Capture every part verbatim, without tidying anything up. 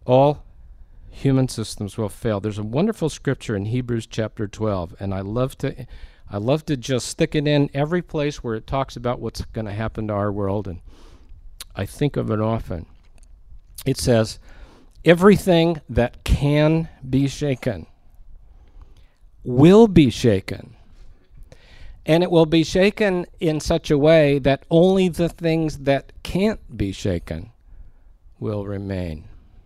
all human systems will fail. There's a wonderful scripture in Hebrews chapter twelve, and I love to I love to just stick it in every place where it talks about what's going to happen to our world, and I think of it often. It says, everything that can be shaken will be shaken. And it will be shaken in such a way that only the things that can't be shaken will remain.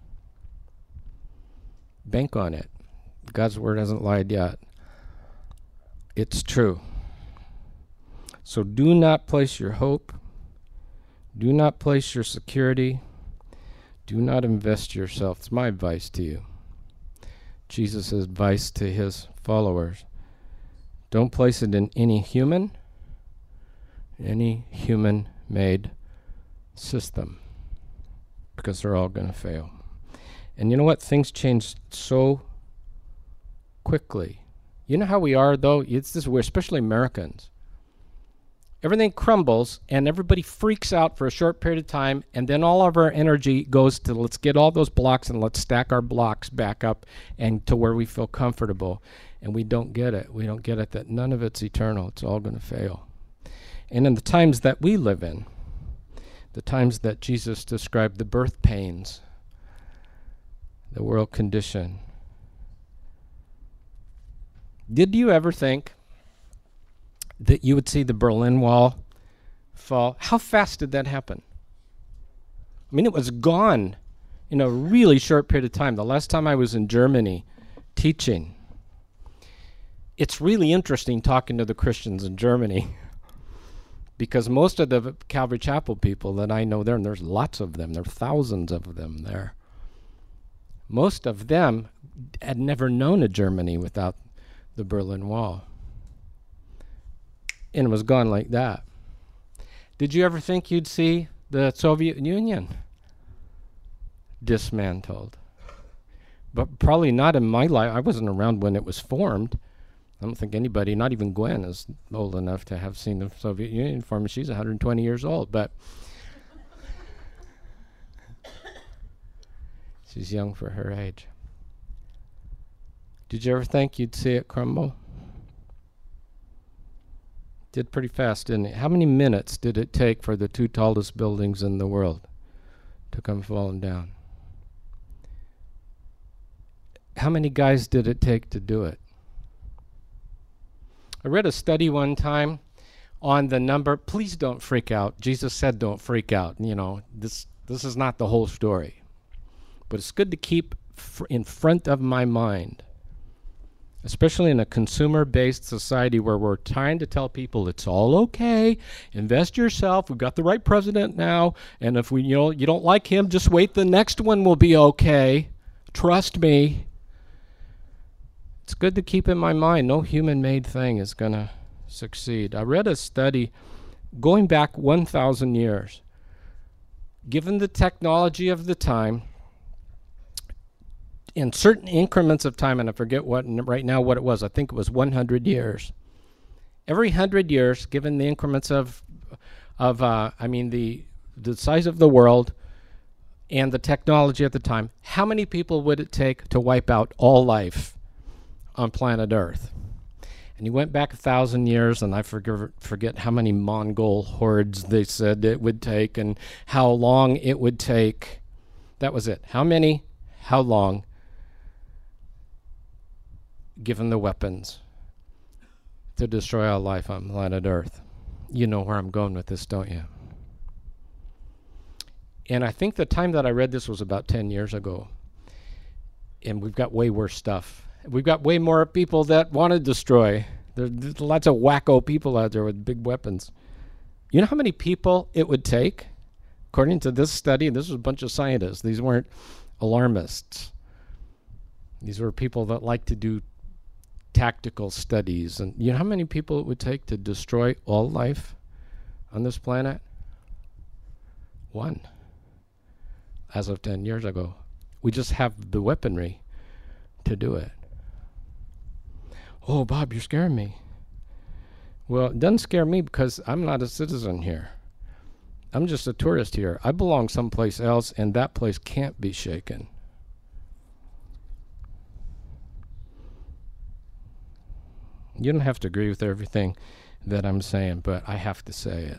Bank on it. God's word hasn't lied yet. It's true. So do not place your hope. Do not place your security. Do not invest yourself. It's my advice to you. Jesus' advice to his followers. Don't place it in any human, any human-made system, because they're all going to fail. And you know what? Things change so quickly. You know how we are, though? It's this we're especially Americans. Everything crumbles, and everybody freaks out for a short period of time, and then all of our energy goes to let's get all those blocks and let's stack our blocks back up and to where we feel comfortable. And we don't get it. We don't get it that none of it's eternal. It's all going to fail. And in the times that we live in, the times that Jesus described the birth pains, the world condition, did you ever think that you would see the Berlin Wall fall? How fast did that happen? I mean, it was gone in a really short period of time. The last time I was in Germany teaching, it's really interesting talking to the Christians in Germany because most of the Calvary Chapel people that I know there, and there's lots of them, there are thousands of them there, most of them had never known a Germany without the Berlin Wall. And it was gone like that. Did you ever think you'd see the Soviet Union dismantled? But probably not in my life. I wasn't around when it was formed. I don't think anybody, not even Gwen, is old enough to have seen the Soviet Union form. She's one hundred twenty years old, but she's young for her age. Did you ever think you'd see it crumble? Did pretty fast, didn't it? How many minutes did it take for the two tallest buildings in the world to come falling down? How many guys did it take to do it? I read a study one time on the number. Please don't freak out. Jesus said don't freak out. You know, this this is not the whole story. But it's good to keep fr- in front of my mind, especially in a consumer-based society where we're trying to tell people it's all okay, invest yourself, we've got the right president now, and if we, you know, you don't like him, just wait, the next one will be okay. Trust me. It's good to keep in my mind, no human-made thing is going to succeed. I read a study going back one thousand years. Given the technology of the time, in certain increments of time, and I forget what right now what it was, I think it was one hundred years. Every one hundred years, given the increments of, of uh, I mean, the the size of the world and the technology at the time, how many people would it take to wipe out all life on planet Earth? And you went back a thousand years, and I forget, forget how many Mongol hordes they said it would take and how long it would take. That was it. How many, how long, given the weapons to destroy all life on planet Earth? You know where I'm going with this, don't you? And I think the time that I read this was about ten years ago. And we've got way worse stuff. We've got way more people that want to destroy. There, there's lots of wacko people out there with big weapons. You know how many people it would take? According to this study, and this was a bunch of scientists. These weren't alarmists. These were people that like to do tactical studies. And you know how many people it would take to destroy all life on this planet? One. As of ten years ago. We just have the weaponry to do it. Oh, Bob, you're scaring me. Well, it doesn't scare me because I'm not a citizen here. I'm just a tourist here. I belong someplace else, and that place can't be shaken. You don't have to agree with everything that I'm saying, but I have to say it.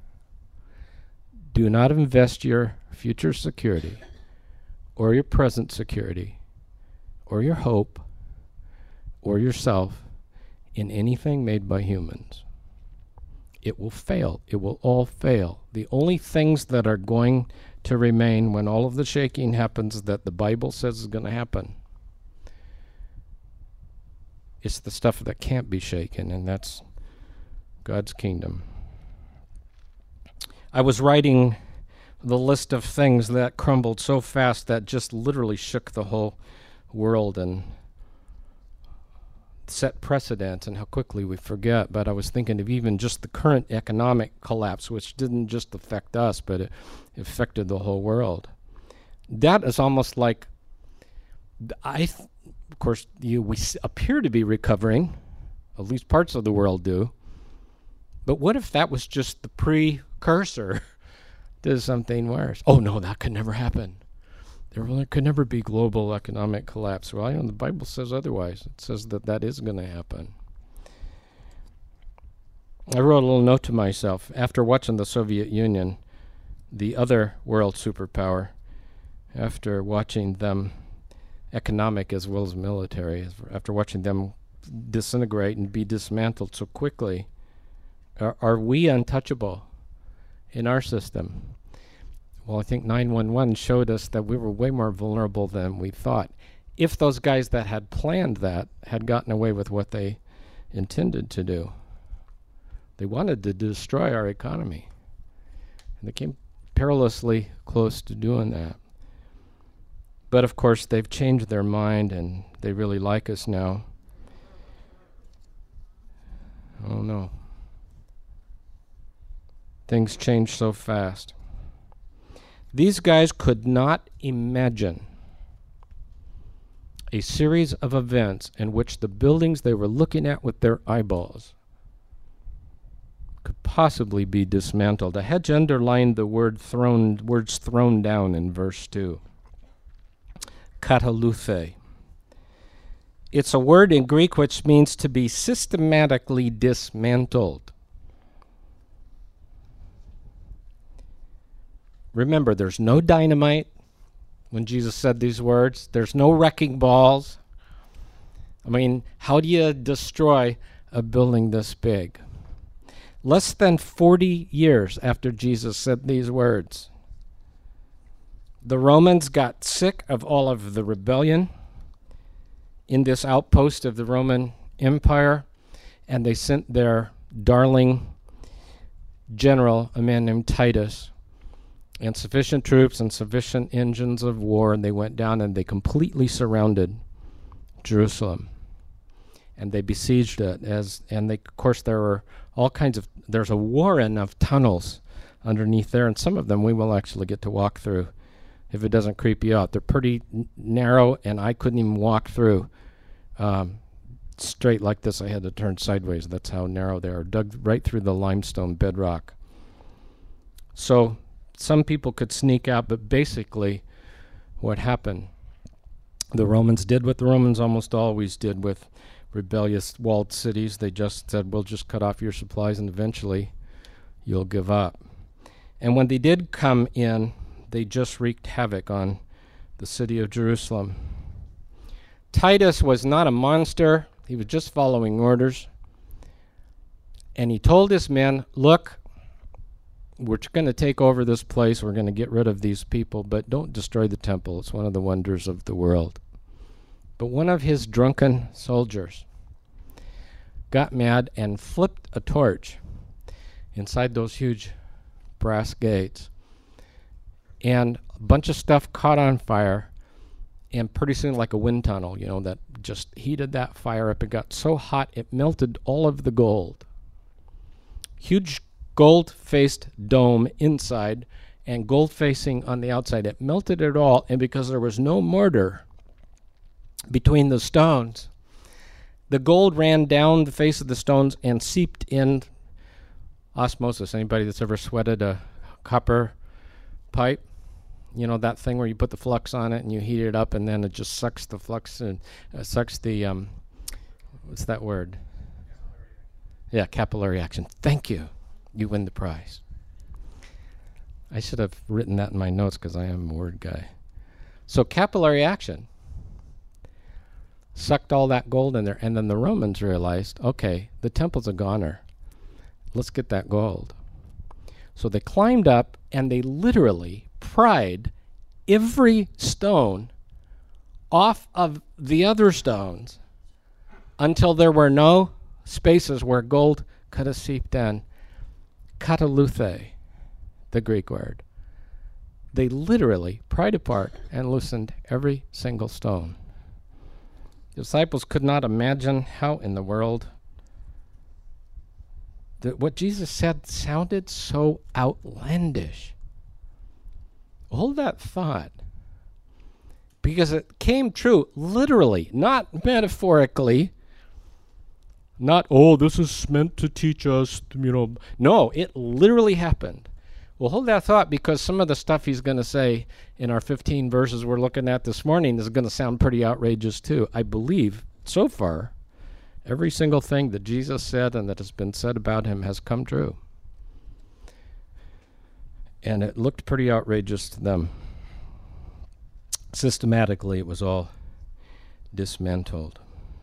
Do not invest your future security or your present security or your hope or yourself in anything made by humans. It will fail. It will all fail. The only things that are going to remain when all of the shaking happens that the Bible says is going to happen, it's the stuff that can't be shaken, and that's God's kingdom. I was writing the list of things that crumbled so fast that just literally shook the whole world and set precedent, and how quickly we forget. But I was thinking of even just the current economic collapse, which didn't just affect us, but it affected the whole world. That is almost like, I, th- of course, you we s- appear to be recovering, at least parts of the world do. But what if that was just the precursor to something worse? Oh no, that could never happen. There could never be global economic collapse. Well, you know, the Bible says otherwise. It says that that is going to happen. I wrote a little note to myself. After watching the Soviet Union, the other world superpower, after watching them, economic as well as military, after watching them disintegrate and be dismantled so quickly, are, are we untouchable in our system? Well, I think nine one one showed us that we were way more vulnerable than we thought. If those guys that had planned that had gotten away with what they intended to do, they wanted to destroy our economy. And they came perilously close to doing that. But of course, they've changed their mind and they really like us now. Oh no. Things change so fast. These guys could not imagine a series of events in which the buildings they were looking at with their eyeballs could possibly be dismantled. I had to underline the word thrown, words thrown down in verse two. Kataluthe. It's a word in Greek which means to be systematically dismantled. Remember, there's no dynamite when Jesus said these words. There's no wrecking balls. I mean, how do you destroy a building this big? Less than forty years after Jesus said these words, the Romans got sick of all of the rebellion in this outpost of the Roman Empire, and they sent their darling general, a man named Titus, and sufficient troops and sufficient engines of war, and they went down and they completely surrounded Jerusalem. And they besieged it, as and they, of course, there were all kinds of, there's a warren of tunnels underneath there, and some of them we will actually get to walk through if it doesn't creep you out. They're pretty n- narrow, and I couldn't even walk through um, straight like this. I had to turn sideways. That's how narrow they are, dug right through the limestone bedrock. So some people could sneak out, but basically what happened, the Romans did what the Romans almost always did with rebellious walled cities. They just said, we'll just cut off your supplies and eventually you'll give up. And when they did come in, they just wreaked havoc on the city of Jerusalem. Titus was not a monster. He was just following orders. And he told his men, look, we're going to take over this place. We're going to get rid of these people, but don't destroy the temple. It's one of the wonders of the world. But one of his drunken soldiers got mad and flipped a torch inside those huge brass gates. And a bunch of stuff caught on fire. And pretty soon, like a wind tunnel, you know, that just heated that fire up. It got so hot, it melted all of the gold. Huge gold-faced dome inside and gold facing on the outside. It melted it all, and because there was no mortar between the stones, the gold ran down the face of the stones and seeped in osmosis. Anybody that's ever sweated a copper pipe? You know, that thing where you put the flux on it and you heat it up and then it just sucks the flux and uh, sucks the, um, what's that word? Yeah, capillary action. Thank you. You win the prize. I should have written that in my notes because I am a word guy. So capillary action sucked all that gold in there, and then the Romans realized, okay, the temple's a goner. Let's get that gold. So they climbed up and they literally pried every stone off of the other stones until there were no spaces where gold could have seeped in. Kataluthe, the Greek word. They literally pried apart and loosened every single stone. The disciples could not imagine how in the world that what Jesus said sounded so outlandish. Hold that thought, because it came true literally, not metaphorically. Not, oh, this is meant to teach us, you know. No, it literally happened. Well, hold that thought, because some of the stuff he's going to say in our fifteen verses we're looking at this morning is going to sound pretty outrageous too. I believe, so far, every single thing that Jesus said and that has been said about him has come true. And it looked pretty outrageous to them. Systematically, it was all dismantled.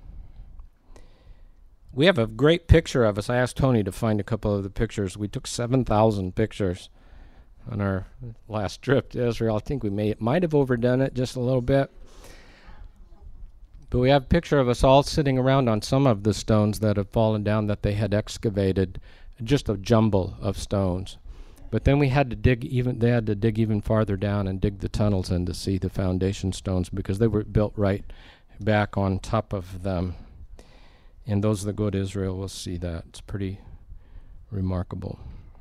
We have a great picture of us. I asked Tony to find a couple of the pictures. We took seven thousand pictures on our last trip to Israel. I think we may might have overdone it just a little bit. But we have a picture of us all sitting around on some of the stones that have fallen down that they had excavated, just a jumble of stones. But then we had to dig even they had to dig even farther down and dig the tunnels in to see the foundation stones, because they were built right back on top of them. And those that go to Israel will see that. It's pretty remarkable.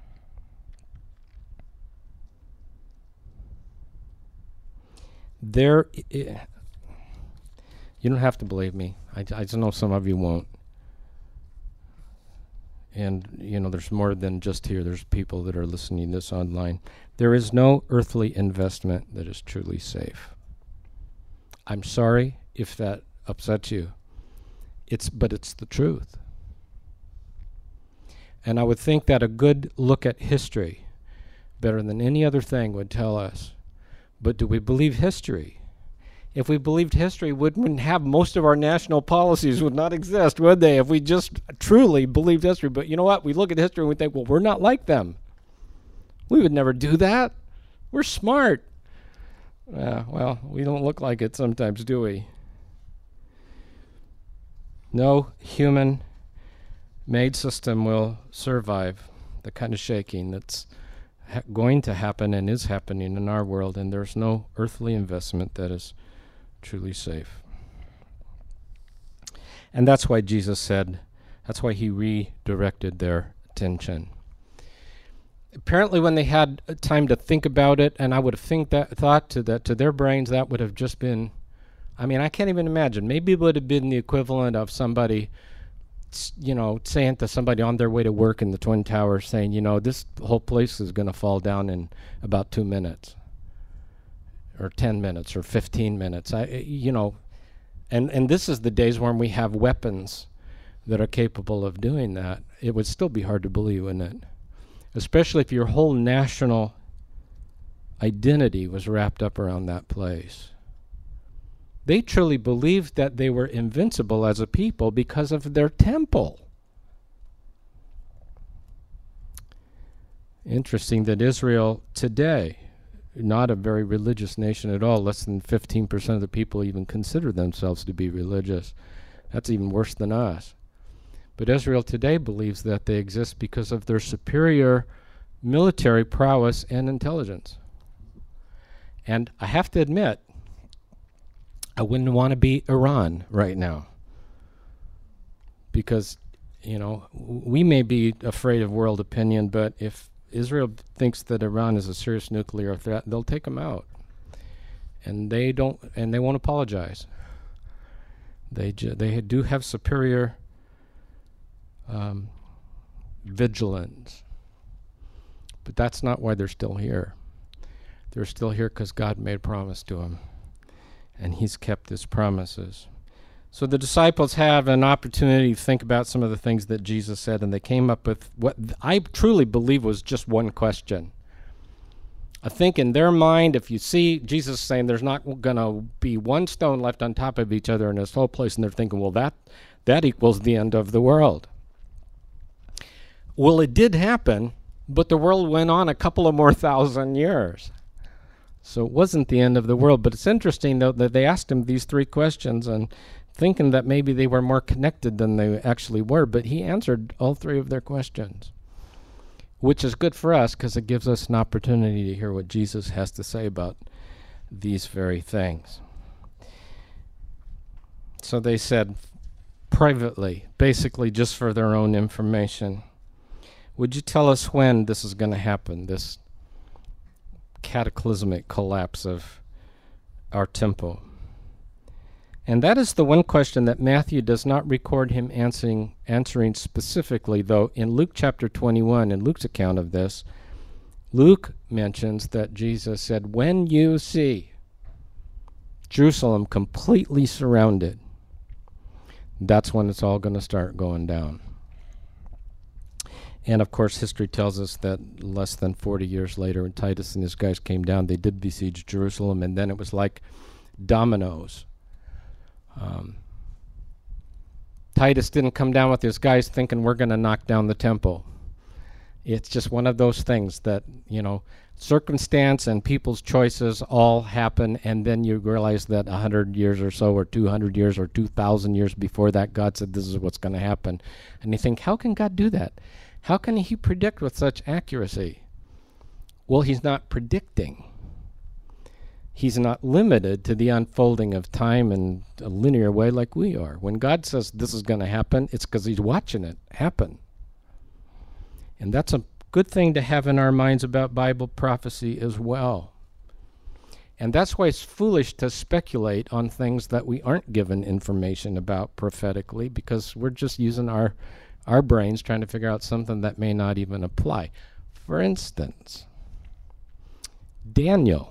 There, I- you don't have to believe me. I, I just know some of you won't. And, you know, there's more than just here. There's people that are listening to this online. There is no earthly investment that is truly safe. I'm sorry if that upsets you. It's, but it's the truth. And I would think that a good look at history, better than any other thing, would tell us. But do we believe history? If we believed history, wouldn't have most of our national policies would not exist, would they? If we just truly believed history. But you know what? We look at history and we think, well, we're not like them. We would never do that. We're smart. Uh, well, we don't look like it sometimes, do we? No human-made system will survive the kind of shaking that's ha- going to happen and is happening in our world, and there's no earthly investment that is truly safe. And that's why Jesus said, that's why he redirected their attention. Apparently when they had time to think about it, and I would have think that, thought to that to their brains, that would have just been, I mean, I can't even imagine. Maybe it would have been the equivalent of somebody, you know, saying to somebody on their way to work in the Twin Towers, saying, you know, this whole place is going to fall down in about two minutes, or ten minutes, or fifteen minutes. I, you know, and and this is the days when we have weapons that are capable of doing that. It would still be hard to believe, wouldn't it? Especially if your whole national identity was wrapped up around that place. They truly believed that they were invincible as a people because of their temple. Interesting that Israel today, not a very religious nation at all, less than fifteen percent of the people even consider themselves to be religious. That's even worse than us. But Israel today believes that they exist because of their superior military prowess and intelligence. And I have to admit, I wouldn't want to be Iran right now, because, you know, we may be afraid of world opinion, but if Israel thinks that Iran is a serious nuclear threat, they'll take them out, and they don't, and they won't apologize. They ju- they do have superior um, vigilance, but that's not why they're still here. They're still here because God made a promise to them. And he's kept his promises. So the disciples have an opportunity to think about some of the things that Jesus said, and they came up with what I truly believe was just one question. I think in their mind, if you see Jesus saying there's not going to be one stone left on top of each other in this whole place, and they're thinking, well, that, that equals the end of the world. Well, it did happen, but the world went on a couple of more thousand years. So it wasn't the end of the world. But it's interesting, though, that they asked him these three questions, and thinking that maybe they were more connected than they actually were, but he answered all three of their questions, which is good for us because it gives us an opportunity to hear what Jesus has to say about these very things. So they said privately, basically just for their own information, would you tell us when this is going to happen, this cataclysmic collapse of our temple? And that is the one question that Matthew does not record him answering, answering specifically, though in Luke chapter twenty-one, in Luke's account of this, Luke mentions that Jesus said, when you see Jerusalem completely surrounded, that's when it's all going to start going down. And of course, history tells us that less than forty years later, when Titus and his guys came down, they did besiege Jerusalem, and then it was like dominoes. Um, Titus didn't come down with his guys thinking we're going to knock down the temple. It's just one of those things that, you know, circumstance and people's choices all happen, and then you realize that one hundred years or so, or two hundred years, or two thousand years before that, God said this is what's going to happen. And you think, how can God do that? How can he predict with such accuracy? Well, he's not predicting. He's not limited to the unfolding of time in a linear way like we are. When God says this is going to happen, it's because he's watching it happen. And that's a good thing to have in our minds about Bible prophecy as well. And that's why it's foolish to speculate on things that we aren't given information about prophetically, because we're just using our, our brains trying to figure out something that may not even apply. For instance, Daniel.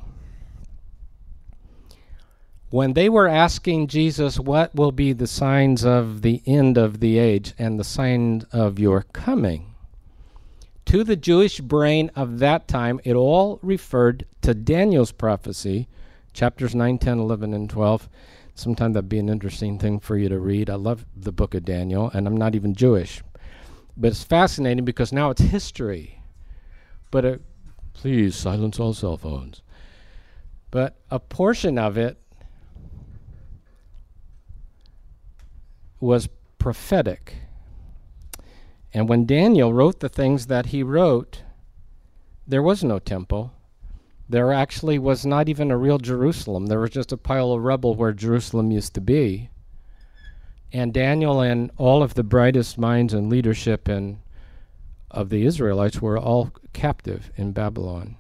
When they were asking Jesus, what will be the signs of the end of the age and the sign of your coming? To the Jewish brain of that time, it all referred to Daniel's prophecy, chapters nine, ten, eleven, and twelve. Sometime that'd be an interesting thing for you to read. I love the book of Daniel, and I'm not even Jewish. But it's fascinating because now it's history. But uh, please silence all cell phones. But a portion of it was prophetic. And when Daniel wrote the things that he wrote, there was no temple. There actually was not even a real Jerusalem. There was just a pile of rubble where Jerusalem used to be. And Daniel and all of the brightest minds and leadership in, of the Israelites were all captive in Babylon.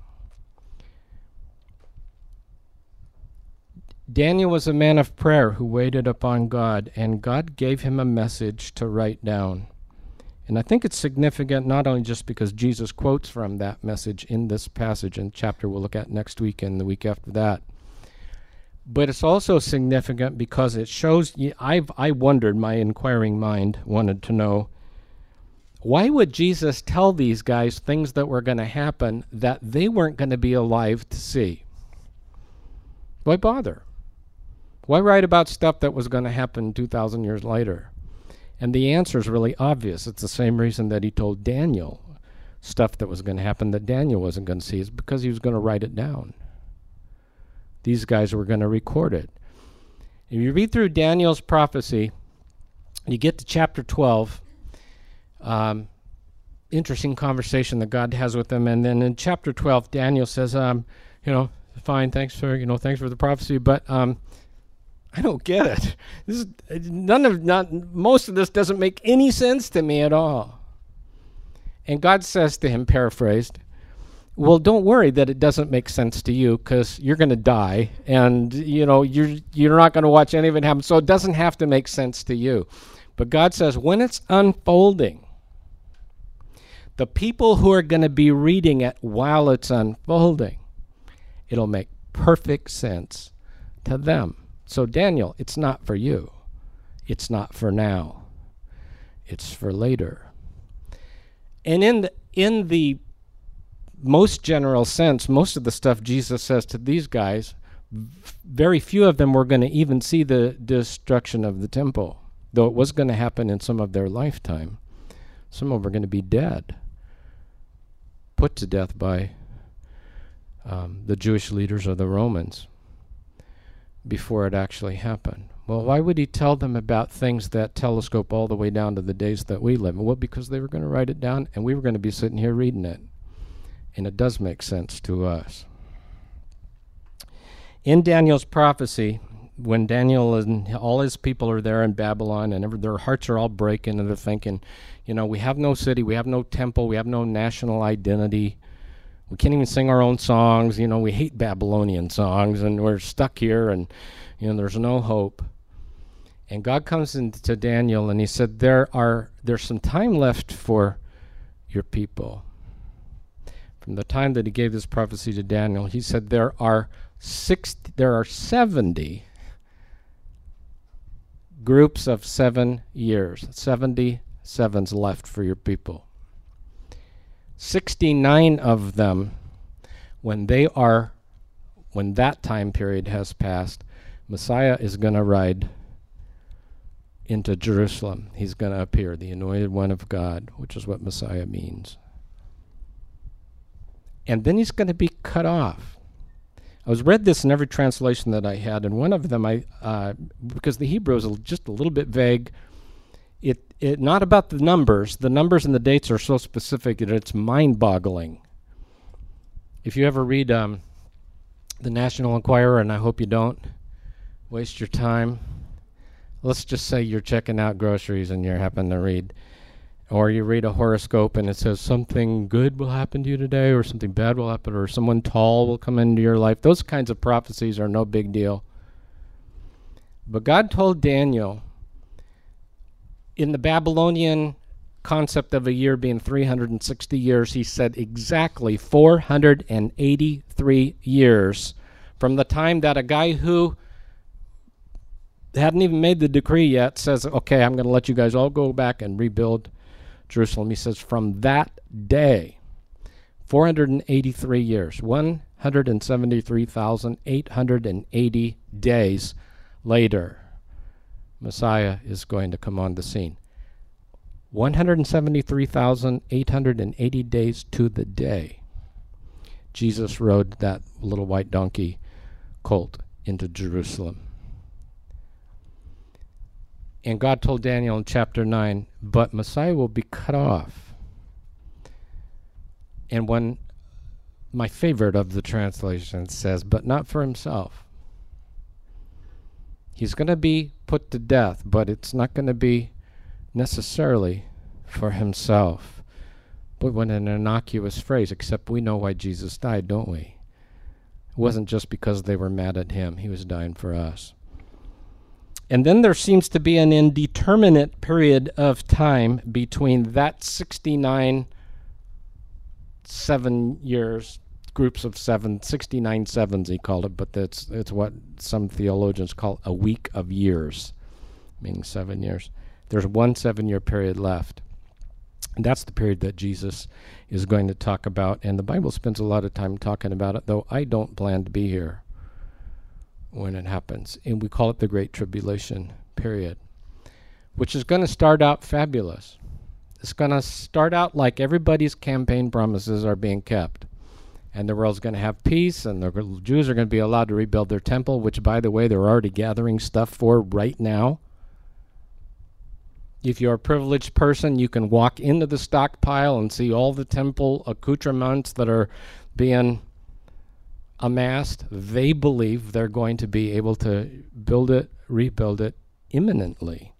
Daniel was a man of prayer who waited upon God, and God gave him a message to write down. And I think it's significant not only just because Jesus quotes from that message in this passage and chapter we'll look at next week and the week after that, but it's also significant because it shows, I've, I wondered, my inquiring mind wanted to know, why would Jesus tell these guys things that were going to happen that they weren't going to be alive to see? Why bother? Why write about stuff that was going to happen two thousand years later? And the answer is really obvious. It's the same reason that he told Daniel stuff that was going to happen that Daniel wasn't going to see. It's because he was going to write it down. These guys were going to record it. If you read through Daniel's prophecy, you get to chapter twelve. Um, interesting conversation that God has with them. And then in chapter twelve, Daniel says, um, you know, fine, thanks for, you know, thanks for the prophecy, but um, I don't get it. This is none of not most of this doesn't make any sense to me at all. And God says to him, paraphrased, well, don't worry that it doesn't make sense to you, because you're going to die, and you know you're you're not going to watch any of it happen, so it doesn't have to make sense to you. But God says when it's unfolding, the people who are going to be reading it while it's unfolding, it'll make perfect sense to them. So Daniel, it's not for you. It's not for now. It's for later. And in the, in the most general sense, most of the stuff Jesus says to these guys, very few of them were going to even see the destruction of the temple, though it was going to happen in some of their lifetime. Some of them are going to be dead, put to death by um, the Jewish leaders or the Romans before it actually happened. Well, why would he tell them about things that telescope all the way down to the days that we live in? Well, because they were going to write it down, and we were going to be sitting here reading it. And it does make sense to us. In Daniel's prophecy, when Daniel and all his people are there in Babylon, and every, their hearts are all breaking, and they're thinking, you know, we have no city, we have no temple, we have no national identity. We can't even sing our own songs. You know, we hate Babylonian songs, and we're stuck here, and, you know, there's no hope. And God comes into Daniel, and he said, there are there's some time left for your people. From the time that he gave this prophecy to Daniel, he said there are six, there are seventy groups of seven years, seventy sevens left for your people. sixty-nine of them, when they are, when that time period has passed, Messiah is going to ride into Jerusalem. He's going to appear, the anointed one of God, which is what Messiah means. And then he's going to be cut off. I was read this in every translation that I had, and one of them, I uh, because the Hebrew is just a little bit vague. It it not about the numbers. The numbers and the dates are so specific that it's mind-boggling. If you ever read um, the National Enquirer, and I hope you don't waste your time. Let's just say you're checking out groceries and you happen to read, or you read a horoscope and it says something good will happen to you today, or something bad will happen, or someone tall will come into your life. Those kinds of prophecies are no big deal. But God told Daniel, in the Babylonian concept of a year being three hundred sixty years, he said exactly four hundred eighty-three years from the time that a guy who hadn't even made the decree yet says, okay, I'm going to let you guys all go back and rebuild Jerusalem. He says from that day, four hundred eighty-three years, one hundred seventy-three thousand eight hundred eighty days later, Messiah is going to come on the scene. one hundred seventy-three thousand eight hundred eighty days to the day, Jesus rode that little white donkey colt into Jerusalem. And God told Daniel in chapter nine, but Messiah will be cut off. And when my favorite of the translations says, but not for himself. He's going to be put to death, but it's not going to be necessarily for himself. But what an innocuous phrase, except we know why Jesus died, don't we? It wasn't just because they were mad at him. He was dying for us. And then there seems to be an indeterminate period of time between that sixty-nine seven years, groups of seven, sixty-nine sevens he called it, but that's it's what some theologians call a week of years, meaning seven years. There's one seven-year period left. And that's the period that Jesus is going to talk about, and the Bible spends a lot of time talking about it, though I don't plan to be here when it happens. And we call it the Great Tribulation period, which is going to start out fabulous. It's going to start out like everybody's campaign promises are being kept. And the world's going to have peace, and the Jews are going to be allowed to rebuild their temple, which, by the way, they're already gathering stuff for right now. If you're a privileged person, you can walk into the stockpile and see all the temple accoutrements that are being amassed. They believe they're going to be able to build it, rebuild it imminently.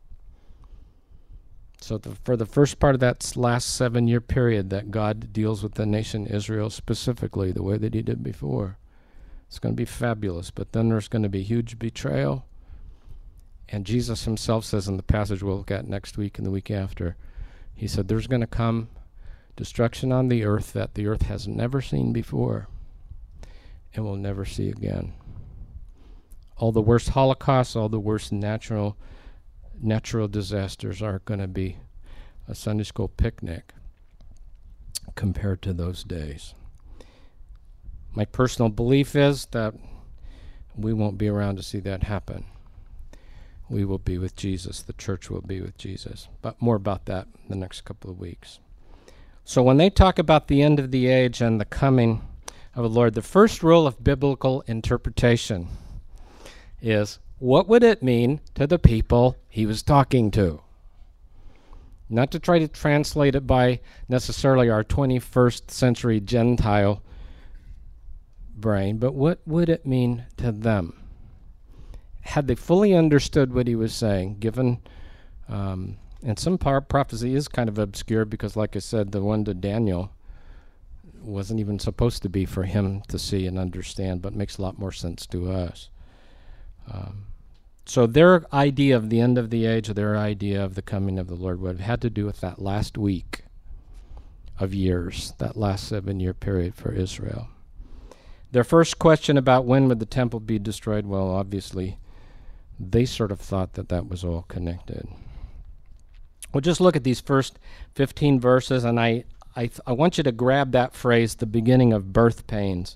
So the, for the first part of that last seven-year period that God deals with the nation Israel specifically the way that he did before, it's going to be fabulous. But then there's going to be huge betrayal. And Jesus himself says in the passage we'll look at next week and the week after, he said there's going to come destruction on the earth that the earth has never seen before and will never see again. All the worst holocausts, all the worst natural natural disasters aren't going to be a Sunday school picnic compared to those days. My personal belief is that we won't be around to see that happen. We will be with Jesus. The church will be with Jesus. But more about that in the next couple of weeks. So when they talk about the end of the age and the coming of the Lord, the first rule of biblical interpretation is, what would it mean to the people he was talking to? Not to try to translate it by necessarily our twenty-first century Gentile brain, but what would it mean to them? Had they fully understood what he was saying, given, um, and some part prophecy is kind of obscure because, like I said, the one to Daniel wasn't even supposed to be for him to see and understand, but makes a lot more sense to us. Um, so their idea of the end of the age, their idea of the coming of the Lord would have had to do with that last week of years, that last seven-year period for Israel. Their first question about when would the temple be destroyed, well, obviously, they sort of thought that that was all connected. Well, just look at these first fifteen verses, and I, I, th- I want you to grab that phrase, the beginning of birth pains.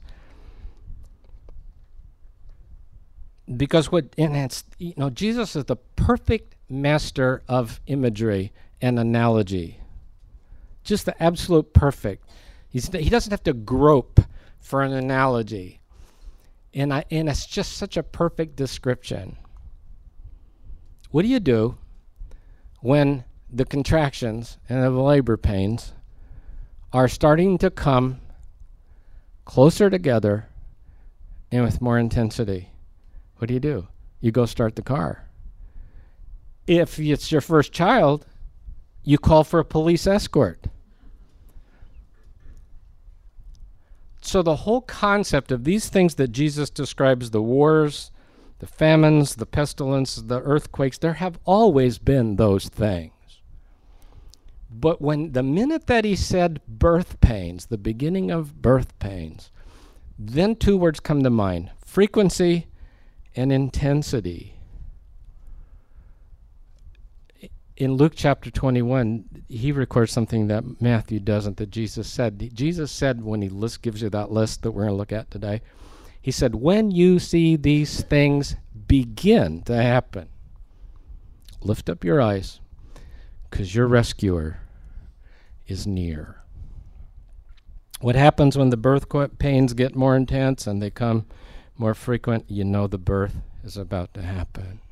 Because what, and it's, you know, Jesus is the perfect master of imagery and analogy. Just the absolute perfect. He's, he doesn't have to grope for an analogy. And, I, and it's just such a perfect description. What do you do when the contractions and the labor pains are starting to come closer together and with more intensity? What do you do? You go start the car. If it's your first child, you call for a police escort. So the whole concept of these things that Jesus describes, the wars, the famines, the pestilence, the earthquakes, there have always been those things. But when the minute that he said birth pains, the beginning of birth pains, then two words come to mind: frequency and intensity. In Luke chapter twenty-one, he records something that Matthew doesn't, that Jesus said. Jesus said, when he list, gives you that list that we're going to look at today, he said, when you see these things begin to happen, lift up your eyes, because your rescuer is near. What happens when the birth pains get more intense and they come more frequent? You know the birth is about to happen.